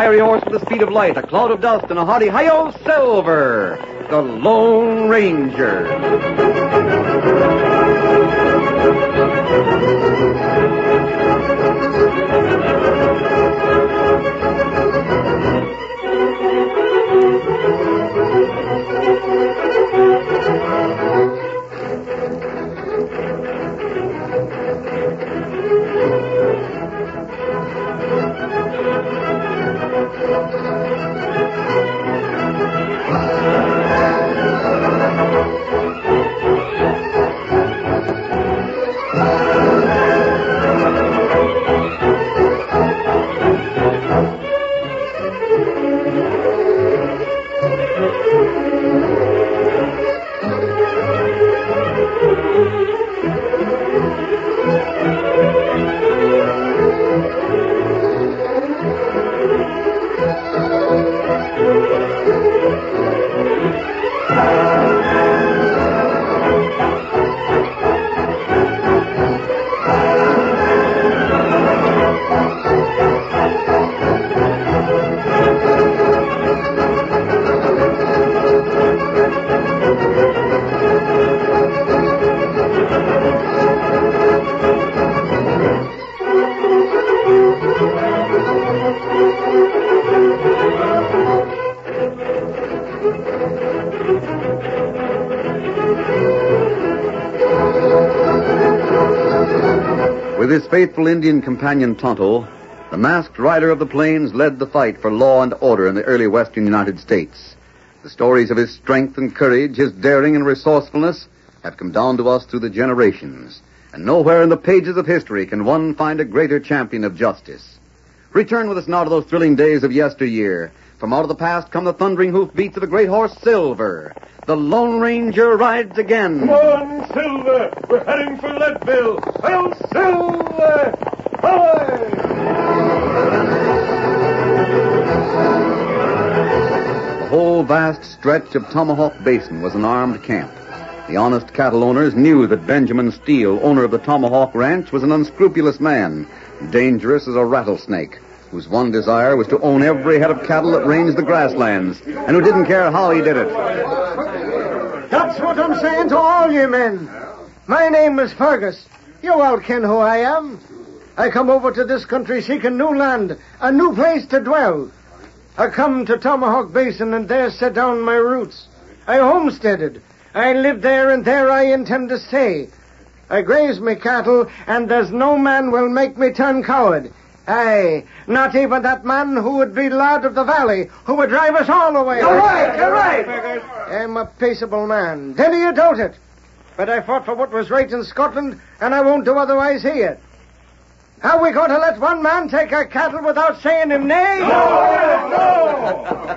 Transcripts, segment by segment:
fiery horse with the speed of light, a cloud of dust, and a hearty hi-yo Silver, the Lone Ranger. With his faithful Indian companion Tonto, the masked rider of the plains led the fight for law and order in the early western United States. The stories of his strength and courage, his daring and resourcefulness, have come down to us through the generations, and nowhere in the pages of history can one find a greater champion of justice. Return with us now to those thrilling days of yesteryear. From out of the past come the thundering hoofbeats of the great horse Silver. The Lone Ranger rides again. Come on, Silver! We're heading for Leadville! Hail, Silver! Away! The whole vast stretch of Tomahawk Basin was an armed camp. The honest cattle owners knew that Benjamin Steele, owner of the Tomahawk Ranch, was an unscrupulous man, dangerous as a rattlesnake, whose one desire was to own every head of cattle that ranged the grasslands, and who didn't care how he did it. That's what I'm saying to all you men. My name is Fergus. You all ken who I am. I come over to this country seeking new land, a new place to dwell. I come to Tomahawk Basin and there set down my roots. I homesteaded. I lived there and there I intend to stay. I graze me cattle and there's no man will make me turn coward. Aye, not even that man who would be Lord of the Valley, who would drive us all away. You're right. I'm a peaceable man. Didn't you doubt it? But I fought for what was right in Scotland, and I won't do otherwise here. Are we going to let one man take our cattle without saying him nay? No!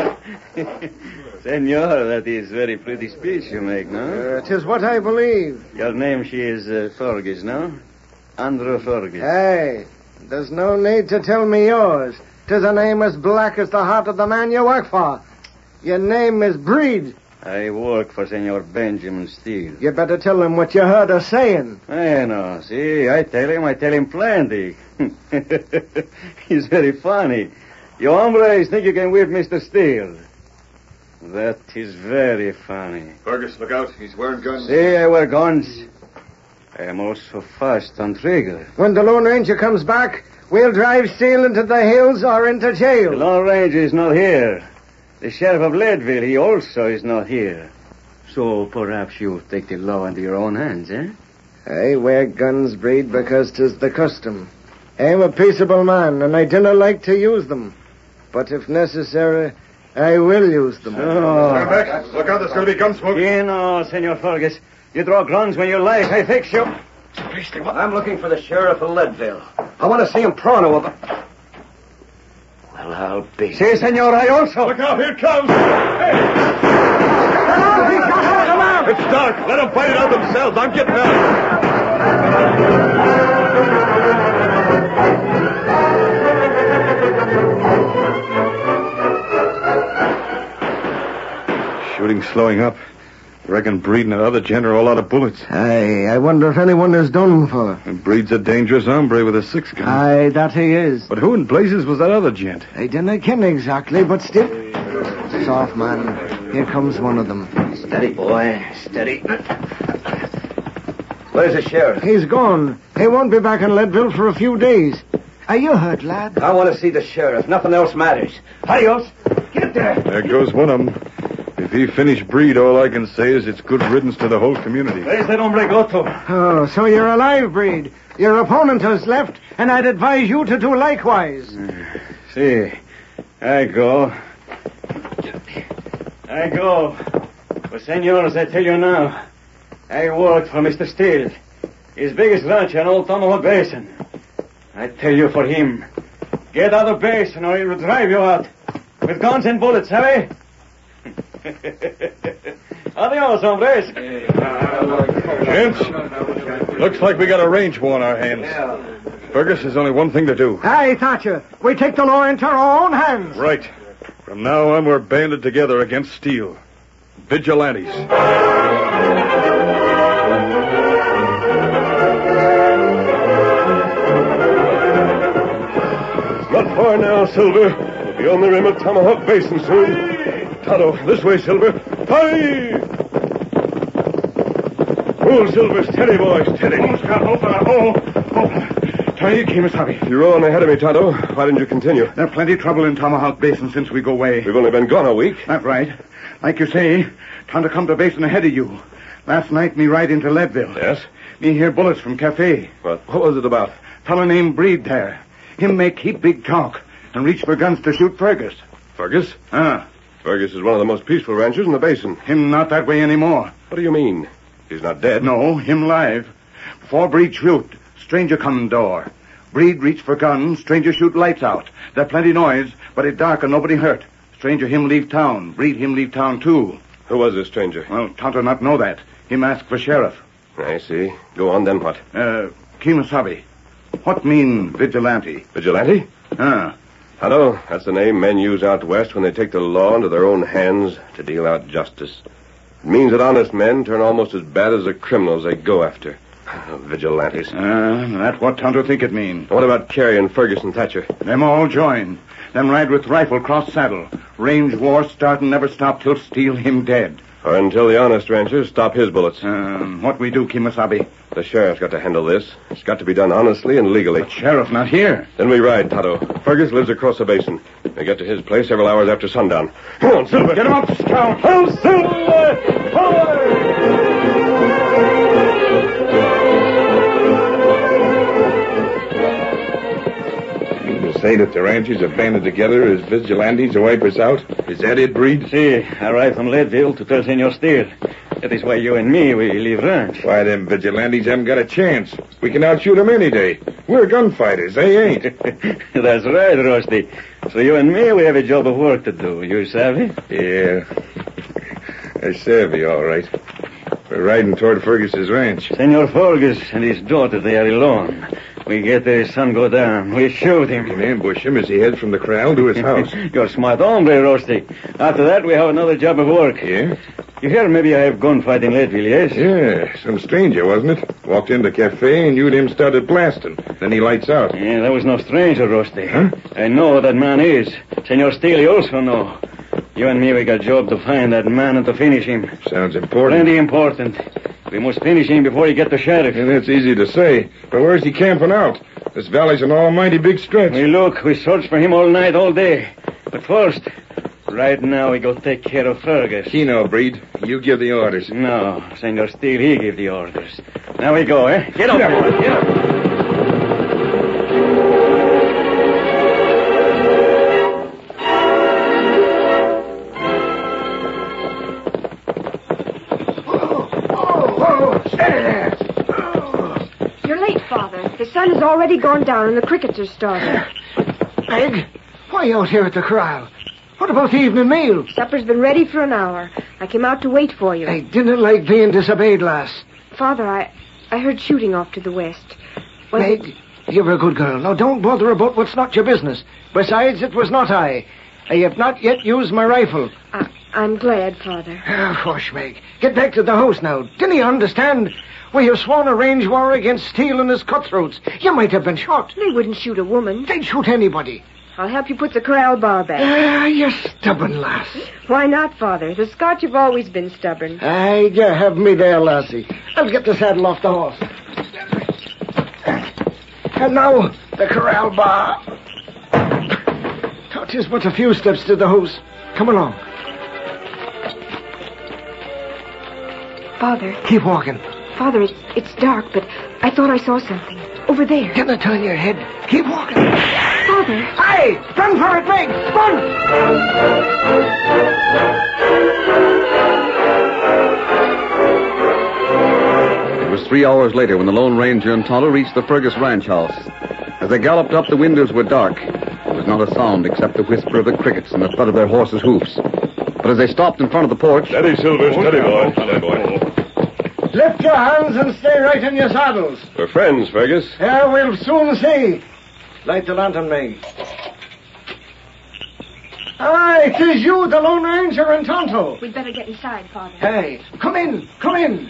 Senor, that is very pretty speech you make, no? It is what I believe. Your name, she is Fergus, no? Andrew Fergus. Aye. There's no need to tell me yours. 'Tis a name as black as the heart of the man you work for. Your name is Breed. I work for Senor Benjamin Steele. You better tell him what you heard her saying. I know. See, I tell him plenty. He's very funny. You hombres think you can whip Mr. Steele. That is very funny. Fergus, look out. He's wearing guns. See, I wear guns. I am also fast on trigger. When the Lone Ranger comes back, we'll drive Steele into the hills or into jail. The Lone Ranger is not here. The sheriff of Leadville, he also is not here. So perhaps you take the law into your own hands, eh? I wear guns, Breed, because 'tis the custom. I'm a peaceable man, and I dinna like to use them. But if necessary, I will use them. Stand back. Look out, there's going to be gun smoke. You know, Senor Fergus, you draw guns when you like. I fix you. I'm looking for the sheriff of Leadville. I want to see him pronto. Well, I'll be. See, senor, I also. Look out, here it comes. Hey! It's dark. Let them fight it out themselves. I'm getting out. Shooting slowing up. Reckon Breed and that other gent are all out of bullets. Aye, I wonder if anyone is done for. And Breed's a dangerous hombre with a 6-gun. Aye, that he is. But who in blazes was that other gent? I didn't ken exactly, but still. Soft, man. Here comes one of them. Steady, boy. Steady. Where's the sheriff? He's gone. He won't be back in Leadville for a few days. Are you hurt, lad? I want to see the sheriff. Nothing else matters. Adios. Get there. There goes one of them. If he finished Breed, all I can say is it's good riddance to the whole community. Where's that hombre go to? Oh, so you're alive, Breed. Your opponent has left, and I'd advise you to do likewise. See, I go. But, senors, I tell you now, I work for Mr. Steele, his biggest ranch on Old Tomahawk Basin. I tell you for him, get out of the basin or he will drive you out with guns and bullets, have Adios, hombres. Gents, looks like we got a range war on our hands. Fergus, there's only one thing to do. Aye, Thatcher. We take the law into our own hands. Right. From now on, we're banded together against Steele. Vigilantes. Not far now, Silver. We'll be on the rim of Tomahawk Basin soon. Tonto, this way, Silver. Hi! Oh, Silver, steady, boy, steady. Try, Kemosabe. You're rolling ahead of me, Tonto. Why didn't you continue? There's plenty trouble in Tomahawk Basin since we go away. We've only been gone a week. That's right. Like you say, Tonto come to Basin ahead of you. Last night, me ride into Leadville. Yes? Me hear bullets from cafe. What was it about? Fellow named Breed there. Him make heap big talk and reach for guns to shoot Fergus. Fergus? Ah, Fergus is one of the most peaceful ranchers in the basin. him not that way anymore. What do you mean? He's not dead? No, him live. Before Breed shoot, stranger come door. Breed reach for gun, stranger shoot lights out. There plenty noise, but it dark and nobody hurt. Stranger him leave town. Breed him leave town too. Who was this stranger? Well, Tonto not know that. Him ask for sheriff. I see. Go on, then what? Kemosabe. What mean vigilante? Vigilante? Ah, Tonto, that's the name men use out west when they take the law into their own hands to deal out justice. It means that honest men turn almost as bad as the criminals they go after. Vigilantes. that's what Tonto think it mean. What about Carey and Fergus and Thatcher? Them all join. Them ride with rifle cross saddle. Range war start and never stop till steal him dead. Or until the honest ranchers stop his bullets. What we do, Kemosabe? The sheriff's got to handle this. It's got to be done honestly and legally. But sheriff not here. Then we ride, Tonto. Fergus lives across the basin. We get to his place several hours after sundown. Come on, Silver. Get him up, Scout. Oh, Silver! Forward! Say that the ranchers are banded together as vigilantes to wipe us out? Is that it, Breed? See, I ride from Leadville to tell Senor Steele. That is why you and me, we leave ranch. Why, them vigilantes haven't got a chance. We can outshoot them any day. We're gunfighters. They ain't. That's right, Rusty. So you and me, we have a job of work to do. You savvy? Yeah. I savvy, all right. We're riding toward Fergus's ranch. Senor Fergus and his daughter, they are alone. We get there, sun go down. We shoot him. We can ambush him as he heads from the corral to his house. You're smart hombre, Rusty. After that, we have another job of work. Yeah? You hear maybe I have gunfight in Leadville, yes? Yeah, some stranger, wasn't it? Walked into the cafe and you and him started blasting. Then he lights out. Yeah, that was no stranger, Rusty. Huh? I know what that man is. Senor Steele, you also know. You and me, we got job to find that man and to finish him. Sounds important. Plenty important. We must finish him before he get the sheriff. Yeah, that's easy to say. But where's he camping out? This valley's an almighty big stretch. We look, we search for him all night, all day. But first, right now we go take care of Fergus. Keno, Breed. You give the orders. No, Senor Steele, he give the orders. Now we go, eh? Get up, boy. Get up. The sun has already gone down and the crickets are starting. Meg, why are you out here at the corral? What about the evening meal? Supper's been ready for an hour. I came out to wait for you. I didn't like being disobeyed, lass. Father, I heard shooting off to the west. Meg, you're a good girl. Now, don't bother about what's not your business. Besides, it was not I. I have not yet used my rifle. I'm glad, Father. Hush, Meg. Get back to the house now. Didn't you understand? We have sworn a range war against Steele and his cutthroats. You might have been shot. They wouldn't shoot a woman. They'd shoot anybody. I'll help you put the corral bar back. You stubborn lass. Why not, Father? The Scotch have always been stubborn. Aye, you have me there, lassie. I'll get the saddle off the horse. And now, the corral bar. It is but a few steps to the house. Come along. Father. Keep walking. Father, it's dark, but I thought I saw something. Over there. Get it on your head. Keep walking. Father. Aye! Run for it, Meg! Run! It was 3 hours later when the Lone Ranger and Tonto reached the Fergus ranch house. As they galloped up, the windows were dark. There was not a sound except the whisper of the crickets and the thud of their horses' hoofs. But as they stopped in front of the porch... Steady, Silver, steady, boy. Steady, boy. Lift your hands and stay right in your saddles. We're friends, Fergus. Yeah, we'll soon see. Light the lantern, Meg. Aye, 'tis you, the Lone Ranger and Tonto. We'd better get inside, Father. Hey, come in, come in.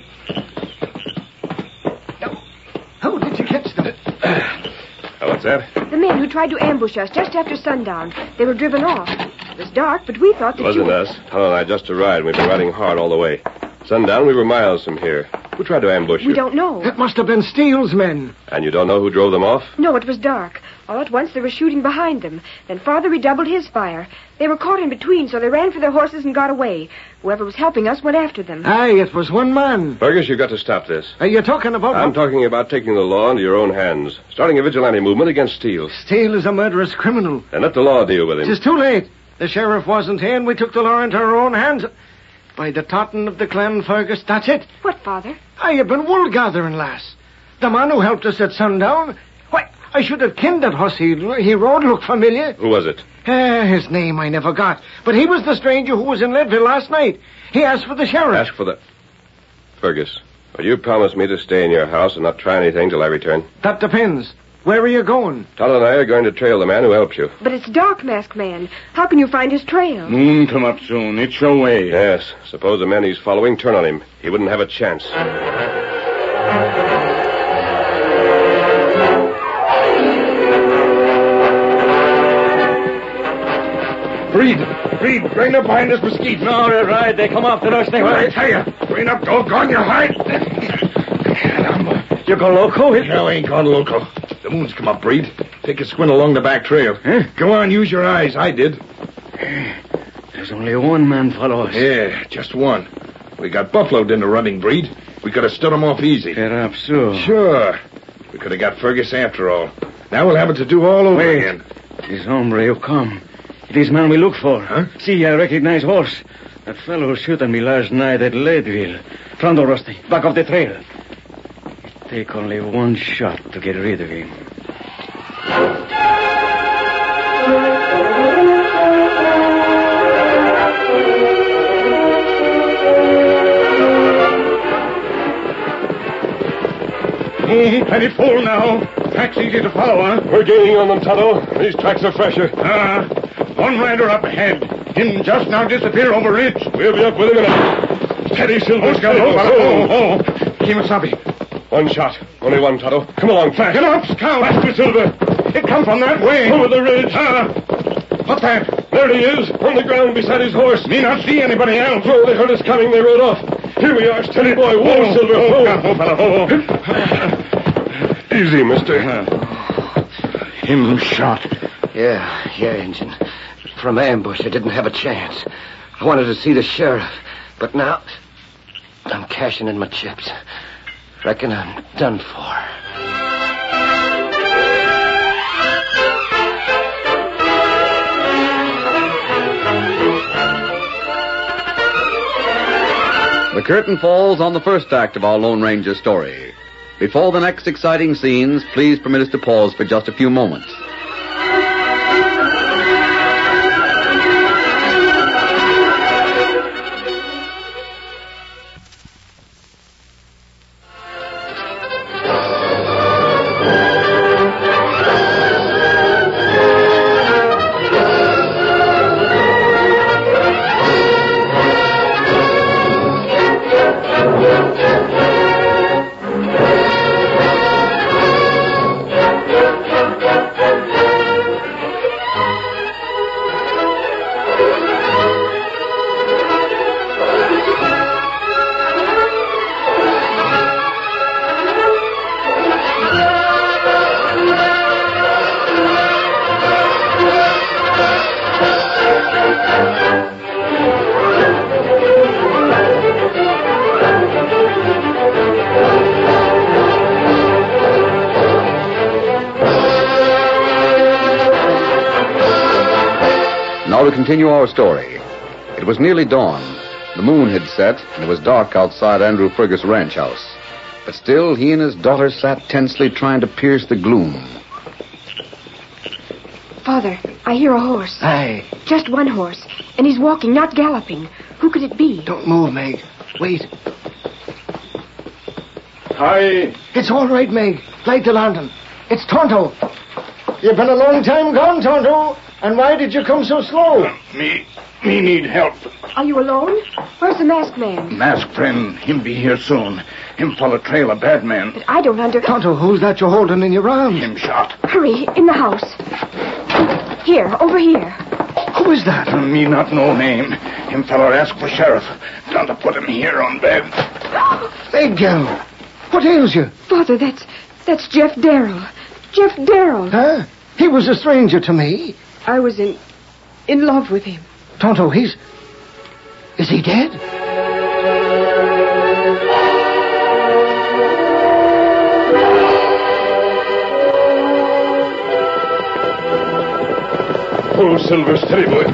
Now, how did you catch them? What's that? The men who tried to ambush us just after sundown. They were driven off. It was dark, but we thought that It wasn't us. Tonto and I just arrived. We've been riding hard all the way. Sundown, we were miles from here. Who tried to ambush you? We don't know. It must have been Steele's men. And you don't know who drove them off? No, it was dark. All at once, they were shooting behind them. Then Father redoubled his fire. They were caught in between, so they ran for their horses and got away. Whoever was helping us went after them. Aye, it was one man. Fergus, you've got to stop this. Are you talking about... I'm talking about taking the law into your own hands. Starting a vigilante movement against Steele. Steele is a murderous criminal. And let the law deal with him. It's too late. The sheriff wasn't here, and we took the law into our own hands. By the tartan of the clan, Fergus, that's it. What, Father? I have been wool gathering, lass. The man who helped us at sundown. Why, I should have kenned that horse he rode looked familiar. Who was it? His name I never got. But he was the stranger who was in Leadville last night. He asked for the sheriff. Ask for the... Fergus, will you promise me to stay in your house and not try anything till I return? That depends. Where are you going? Tonto and I are going to trail the man who helped you. But it's dark, Masked Man. How can you find his trail? Moon come up soon. It's your way. Yes. Suppose the men he's following turn on him. He wouldn't have a chance. Breed, bring up behind this mesquite. No, they're right. They come after us. I tell you, bring up, doggone your hide. You go loco? No, I ain't gone loco. The moon's come up, Breed. Take a squint along the back trail. Huh? Go on, use your eyes. I did. There's only one man follow us. Yeah, just one. We got buffaloed into running, Breed. We could have stood him off easy. Perhaps so. Sure. We could have got Fergus after all. Now we'll have it to do all over again. This hombre who come. It is man we look for. Huh? See, I recognize horse. That fellow who shot at me last night at Leadville. Frondo, Rusty. Back of the trail. It take only one shot to get rid of him. Plenty full now. Track's easy to follow, huh? We're gaining on them, Tonto. These tracks are fresher. One rider up ahead. Him just now disappear over ridge. We'll be up with him in a... Steady, Silver. Kimasabi. One shot. Only one, Tonto. Come along, fast. Get up, scout. Faster, Silver. It come from that way. Over the ridge. What's that? There he is, on the ground beside his horse. Me not see anybody else. Oh, they heard us coming. They rode off. Here we are. Steady, boy. Whoa, Silver. Easy, mister. Him shot. Yeah, Injun. From ambush, I didn't have a chance. I wanted to see the sheriff, but now I'm cashing in my chips. Reckon I'm done for. The curtain falls on the first act of our Lone Ranger story. Before the next exciting scenes, please permit us to pause for just a few moments. we continue our story. It was nearly dawn. The moon had set, and it was dark outside Andrew Fergus' ranch house. But still, he and his daughter sat tensely trying to pierce the gloom. Father, I hear a horse. Aye. Just one horse. And he's walking, not galloping. Who could it be? Don't move, Meg. Wait. Hi. It's all right, Meg. Light the lantern. It's Tonto. You've been a long time gone, Tonto. And why did you come so slow? Me need help. Are you alone? Where's the masked man? Mask friend, him be here soon. Him follow trail a bad man. But I don't Tonto, who's that you're holding in your arms? Him shot. Hurry, in the house. Here, over here. Who is that? Me not know name. Him fellow ask for sheriff. Gone to put him here on bed. Meg, girl. What ails you? Father, that's Jeff Darrell. Jeff Darrell. Huh? He was a stranger to me. I was in love with him. Tonto, is he dead? Pull, Silver, steady, boy.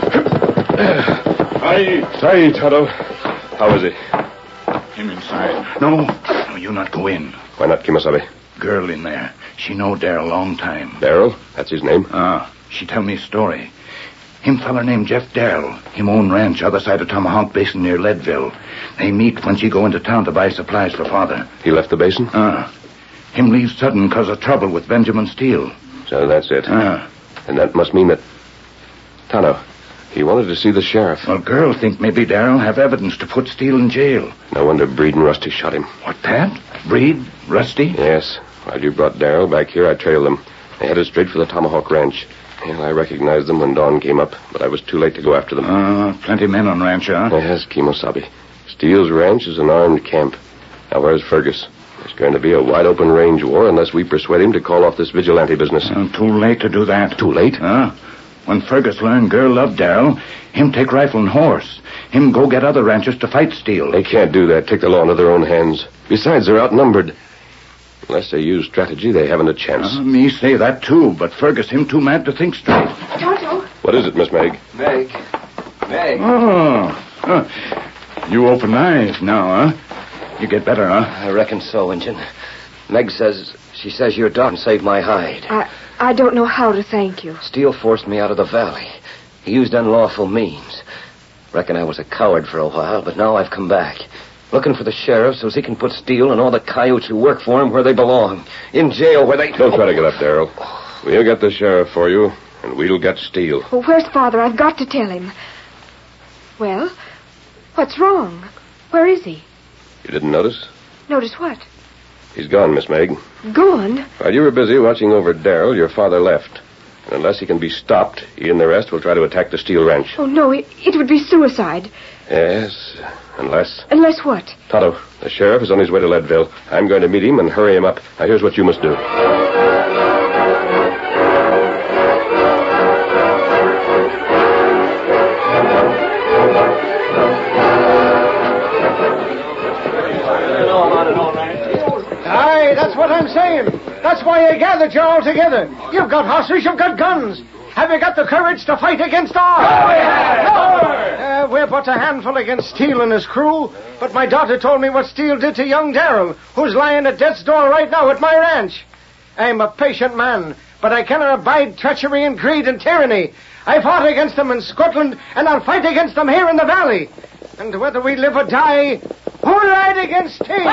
Aye, Tonto. How is he? Him inside. No, you not go in. Why not, Kimasabi? Girl in there. She know Darrell long time. Darrell? That's his name? She tell me story. Him feller named Jeff Darrell. Him own ranch other side of Tomahawk Basin near Leadville. They meet when she go into town to buy supplies for father. He left the basin? Him leave sudden cause of trouble with Benjamin Steele. So that's it. And that must mean that... Tonto, he wanted to see the sheriff. Well, girl think maybe Darrell have evidence to put Steele in jail. No wonder Breed and Rusty shot him. What, that? Breed? Rusty? Yes. While you brought Darrell back here, I trailed them. They headed straight for the Tomahawk Ranch. Well, I recognized them when dawn came up, but I was too late to go after them. Plenty men on ranch, huh? Yes, Kimosabe. Steele's ranch is an armed camp. Now, where's Fergus? There's going to be a wide-open range war unless we persuade him to call off this vigilante business. Too late to do that. Too late? When Fergus learned girl loved Darrell, him take rifle and horse. Him go get other ranchers to fight Steele. They can't do that. Take the law into their own hands. Besides, they're outnumbered. Unless they use strategy, they haven't a chance. Me say that, too, but Fergus, him too mad to think straight. Tonto. What is it, Miss Meg? Meg. You open eyes now, huh? You get better, huh? I reckon so, Injun. Meg says your daughter saved my hide. I don't know how to thank you. Steele forced me out of the valley. He used unlawful means. Reckon I was a coward for a while, but now I've come back. Looking for the sheriff so he can put Steele and all the coyotes who work for him where they belong. In jail where they... Don't try to get up, Darrell. We'll get the sheriff for you, and we'll get Steele. Well, where's Father? I've got to tell him. Well, what's wrong? Where is he? You didn't notice? Notice what? He's gone, Miss Meg. Gone? While you were busy watching over Darrell, your father left. And unless he can be stopped, he and the rest will try to attack the Steele ranch. Oh, no, it would be suicide. Yes, unless... Unless what? Tonto, the sheriff is on his way to Leadville. I'm going to meet him and hurry him up. Now, here's what you must do. Aye, that's what I'm saying. That's why I gathered you all together. You've got horses, you've got guns. Have you got the courage to fight against odds? Oh, yeah. We're but a handful against Steele and his crew, but my daughter told me what Steele did to young Darrell, who's lying at death's door right now at my ranch. I'm a patient man, but I cannot abide treachery and greed and tyranny. I fought against them in Scotland, and I'll fight against them here in the valley. And whether we live or die, who'll ride against Steele?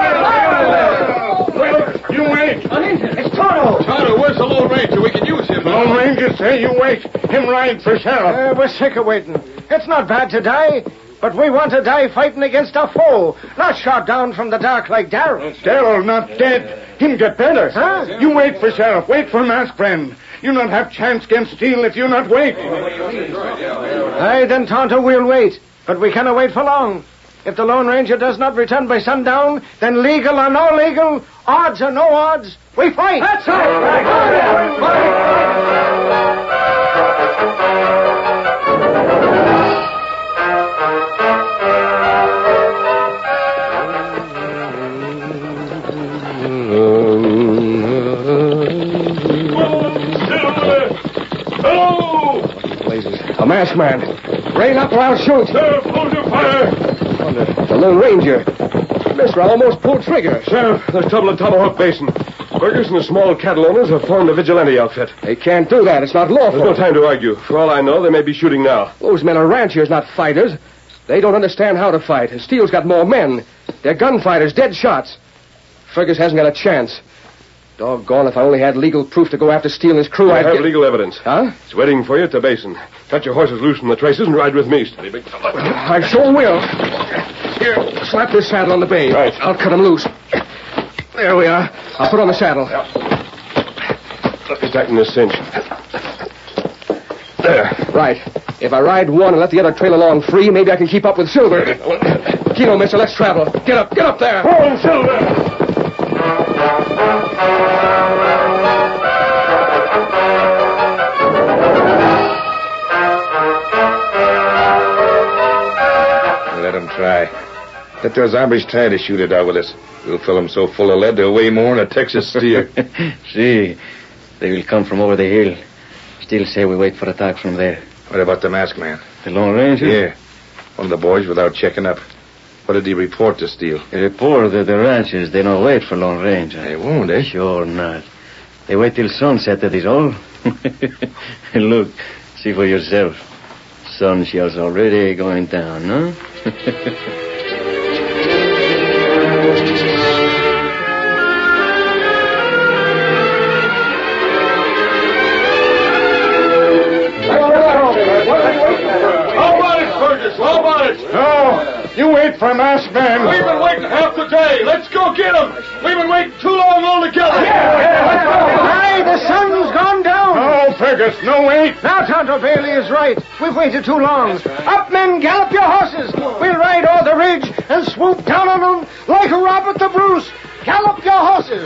You wait. It's Tonto. Tonto, where's the Lone Ranger? We can use him. The Lone Ranger say you wait. Him ride for sheriff. We're sick of waiting. It's not bad to die, but we want to die fighting against a foe, not shot down from the dark like Darrell. Darrell not dead. Him get better. Huh? You wait for sheriff. Wait for mask friend. You not have chance against Steele if you not wait. Aye, then, Tonto, we'll wait. But we cannot wait for long. If the Lone Ranger does not return by sundown, then legal or no legal, odds or no odds, we fight. That's Jesus. A masked man. Rain up or I'll shoot. Sheriff, hold your fire. The Lone Ranger. Mister, I almost pulled trigger. Sheriff, there's trouble in Tomahawk Basin. Fergus and the small cattle owners have formed a vigilante outfit. They can't do that. It's not lawful. There's no time to argue. For all I know, they may be shooting now. Those men are ranchers, not fighters. They don't understand how to fight. Steele's got more men. They're gunfighters, dead shots. Fergus hasn't got a chance. Doggone, if I only had legal proof to go after Steele and his crew, I I'd have get... legal evidence. Huh? It's waiting for you at the basin. Cut your horses loose from the traces and ride with me, steady big fella. I sure will. Here, slap this saddle on the bay. Right. I'll cut him loose. There we are. I'll put on the saddle. Let me tighten this cinch. There. Right. If I ride one and let the other trail along free, maybe I can keep up with Silver. Kino, mister, let's travel. Get up there. Oh, Silver! Let them try. Let those hombres try to shoot it out with us. We'll fill them so full of lead they'll weigh more than a Texas steer. See, they will come from over the hill. Still say we wait for attack from there. What about the masked man? The Lone Ranger? Yeah. One of the boys without checking up. What did he report to Steele? They report that the ranchers, they don't wait for Lone Ranger. They won't, eh? Sure not. They wait till sunset, that is all. Look, see for yourself. Sun shell's already going down, huh? How about it? No, you wait for a masked man. We've been waiting half the day. Let's go get him. We've been waiting too long altogether. Aye, the sun's gone down. Oh, Fergus, no wait. Now, Tonto Bailey is right. We've waited too long. Up, men, gallop your horses. We'll ride o'er the ridge and swoop down on them like Robert the Bruce. Gallop your horses.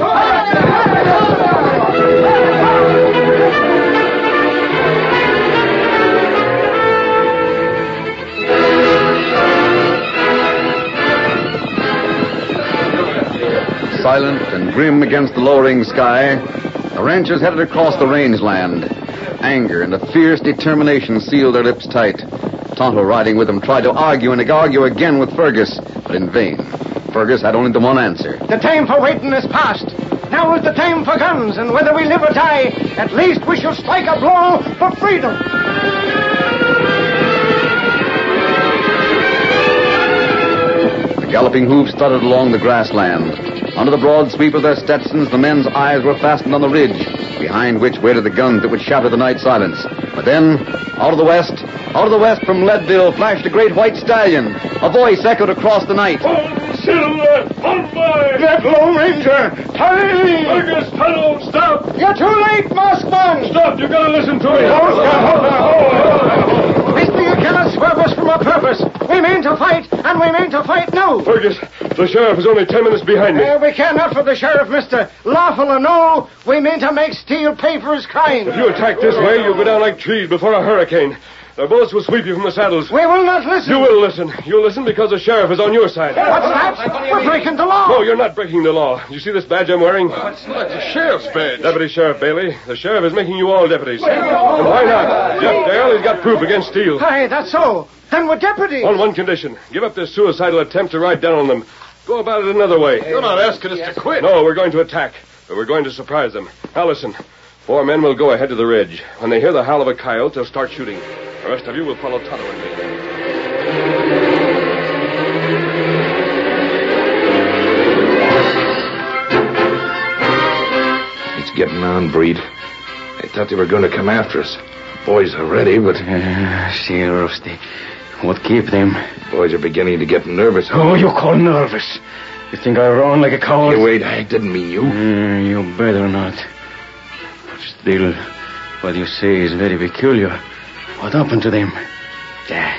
Silent and grim against the lowering sky, the ranchers headed across the rangeland. Anger and a fierce determination sealed their lips tight. Tonto, riding with them, tried to argue and argue again with Fergus, but in vain. Fergus had only the one answer. The time for waiting is past. Now is the time for guns, and whether we live or die, at least we shall strike a blow for freedom. The galloping hoofs thudded along the grassland. Under the broad sweep of their Stetsons, the men's eyes were fastened on the ridge, behind which waited the guns that would shatter the night silence. But then, out of the west from Leadville flashed a great white stallion. A voice echoed across the night. Oh, Silver! On by! That Lone Ranger! Hurry! Fergus, Tonto, stop! You're too late, masked man! Stop! You gotta listen to me. Mister, you cannot swerve us from our purpose. We mean to fight, and we mean to fight now. Fergus, the sheriff is only 10 minutes behind me. We cannot for the sheriff, mister. Lawful or no, we mean to make Steele pay for his crime. If you attack this way, you'll go down like trees before a hurricane. Their bullets will sweep you from the saddles. We will not listen. You will listen. You'll listen because the sheriff is on your side. What's that? We're breaking the law. No, you're not breaking the law. You see this badge I'm wearing? That's the sheriff's badge. Deputy Sheriff Bailey. The sheriff is making you all deputies. And why not? Jeff Dale, he's got proof against Steele. Aye, that's so. Then we're deputies. On one condition. Give up this suicidal attempt to ride down on them. Go about it another way. You're not asking us to quit. No, we're going to attack. But we're going to surprise them. Now listen. 4 men will go ahead to the ridge. When they hear the howl of a coyote, they'll start shooting. The rest of you will follow Tonto and me. It's getting on, Breed. I thought they were going to come after us. Boys are ready, but... See, Rusty, what keep them? Boys are beginning to get nervous. Oh, you call nervous? You think I run like a coward? Hey, wait, I didn't mean you. You better not. Still, what you say is very peculiar. What happened to them? Yeah,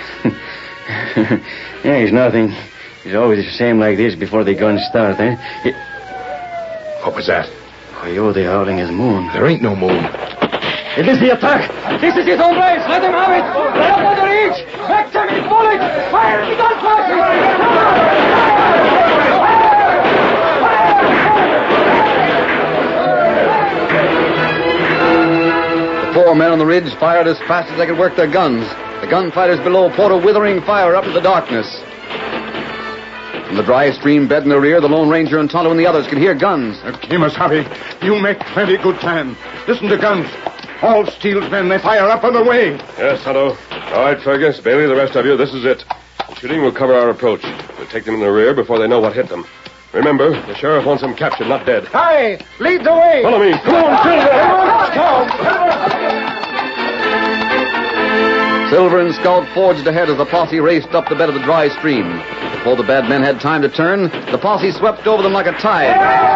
it's nothing. It's always the same like this before the guns start, eh? What was that? Coyote howling his moon. There ain't no moon. It is the attack. This is it, hombres. Let them have it. Let up on the ridge. Back to me, bullets. Fire the gun The The 4 men on the ridge fired as fast as they could work their guns. The gunfighters below poured a withering fire up into the darkness. From the dry stream bed in the rear, the Lone Ranger and Tonto and the others could hear guns. Kemosabe, you make plenty good time. Listen to guns. All Steele's men, they fire up on the way. Yes, Tonto. All right, Fergus, Bailey, the rest of you, this is it. The shooting will cover our approach. We'll take them in the rear before they know what hit them. Remember, the sheriff wants them captured, not dead. Aye, lead the way. Follow me. Come on, Silver and Scout forged ahead as the posse raced up the bed of the dry stream. Before the bad men had time to turn, the posse swept over them like a tide.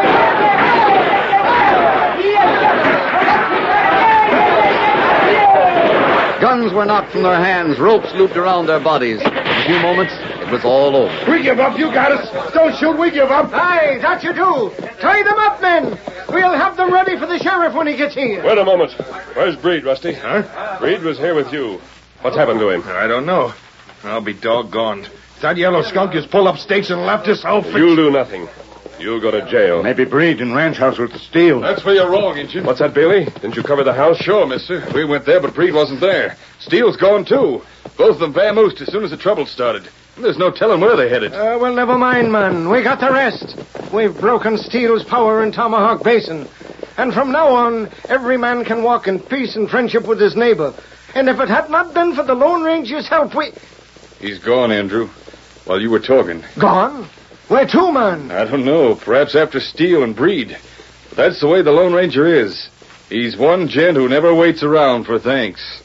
Guns were knocked from their hands, ropes looped around their bodies. In a few moments, it was all over. We give up, you got us. Don't shoot, we give up. Aye, that you do. Tie them up, men. We'll have them ready for the sheriff when he gets here. Wait a moment. Where's Breed, Rusty? Huh? Breed was here with you. What's happened to him? I don't know. I'll be doggone. That yellow skunk has pulled up stakes and left us out. You'll do nothing. You'll go to jail. Maybe Breed in ranch house with the Steele. That's where you're wrong, Injun. What's that, Bailey? Didn't you cover the house? Sure, mister. We went there, but Breed wasn't there. Steele's gone, too. Both of them vamoosed as soon as the trouble started. There's no telling where they headed. Well, never mind, man. We got the rest. We've broken Steele's power in Tomahawk Basin. And from now on, every man can walk in peace and friendship with his neighbor. And if it had not been for the Lone Ranger's help, we... He's gone, Andrew. While you were talking. Gone? Where to, man? I don't know. Perhaps after Steele and Breed. But that's the way the Lone Ranger is. He's one gent who never waits around for thanks.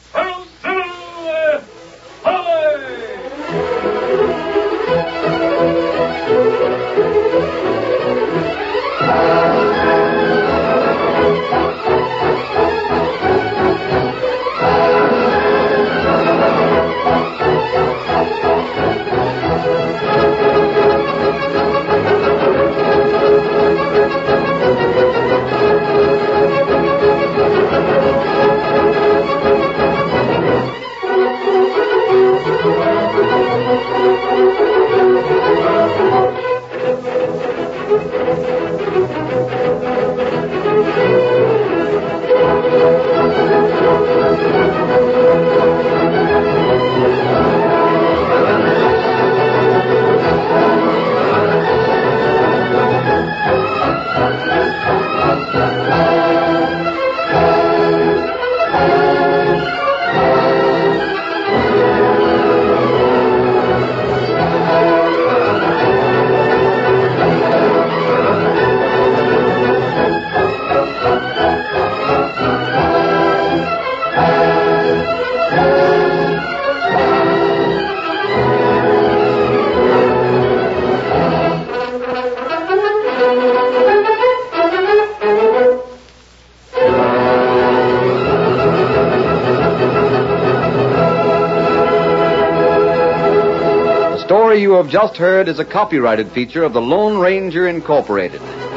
The story you have just heard is a copyrighted feature of the Lone Ranger Incorporated.